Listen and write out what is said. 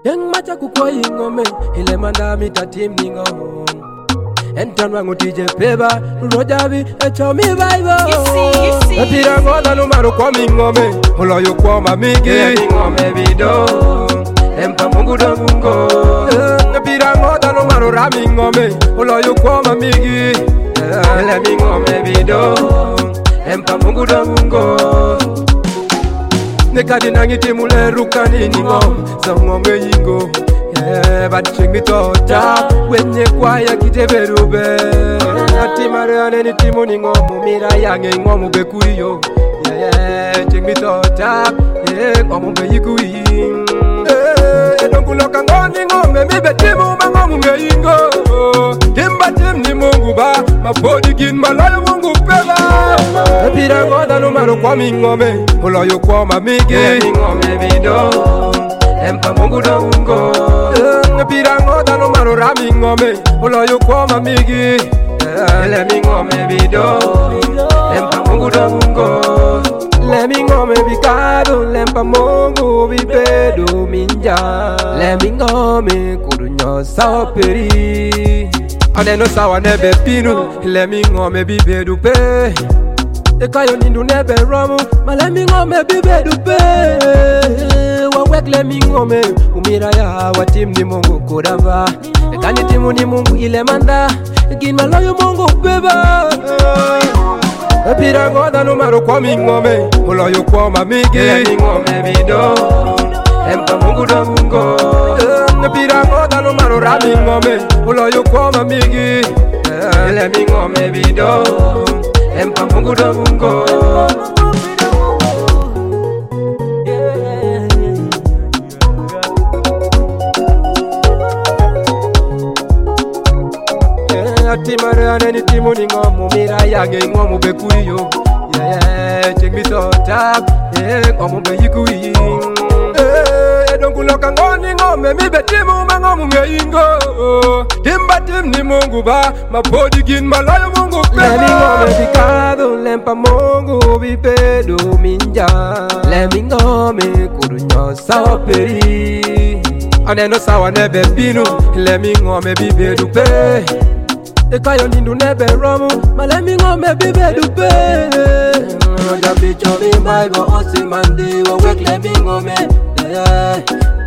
Yang macha kukwa ingome ile manda mitatim ningo Entan wangu tije peba Rojavi echomi vaibo Epira ngoda numaro kwa mingome Oloyo kwa mamigi Mingome vido Empa mungu do mungo Epira ngoda numaro ramingome Oloyo kwa mamigi Ele mingome vido Empa mungu do mungo Nekadi nangiti mule rukani ni ngom Sa ngome yingo But ching me to tap when you quiet kite berube Timare ane timu ni ngomu mira yange ngomu bekuyo ching me to tap ngomu be yikui Donku loka ngoni ngome mi be timu ma ngomu nge yingo Timba tim ni mungu ba ma body gin malayo mungu peba Pira ngoda numaro kwa mi ngome Oloyo kwa mamigi ngome vido Empa mungu do mungo Pira ngoda numaro rami ngome Oloyo kwa mamigi Ele mi ngome vido Empa mungu do mungo Le mi ngome bikado Lempa mungu bibedo minja Le mi ngome kudunyo sawa peri Aneno sawa nebe pinu Le mi ngome bibedo pe Ekayo nindu nebe romu Ma le mi ngome bibedo pe Wawek le mi ngome Umira ya watim ni mungu kodava Ekani timu ni mungu ile manda Gin maloyo mungu beba Epira ngoda numaro kwa mi ngome Oloyo kwa mamigi Ele ngome vido Empa mungu do mungo Epira ngoda numaro rami ngome Oloyo kwa mamigi Ele mi ngome vido Empa mungu do mungo Timare ane ni timu ni ngomu mira yange ngomu bekuyo ching me to tap ngomu be yikui Donku loka ngoni ngome mi be timu ma ngomu nge ingo Timba tim ni mungu ba ma body gin malayo mungu peba Le mi ngome bikado lempa mungu bipedo minja Le mi ngome kudunyo sawa peri Aneno sawa nebe pinu Le mi ngome bibedu pe Ekayo nindu nebe romu Malemi ngome bibe dupe Roja bicho mi maigo Osi mandi Wawek le mi ngome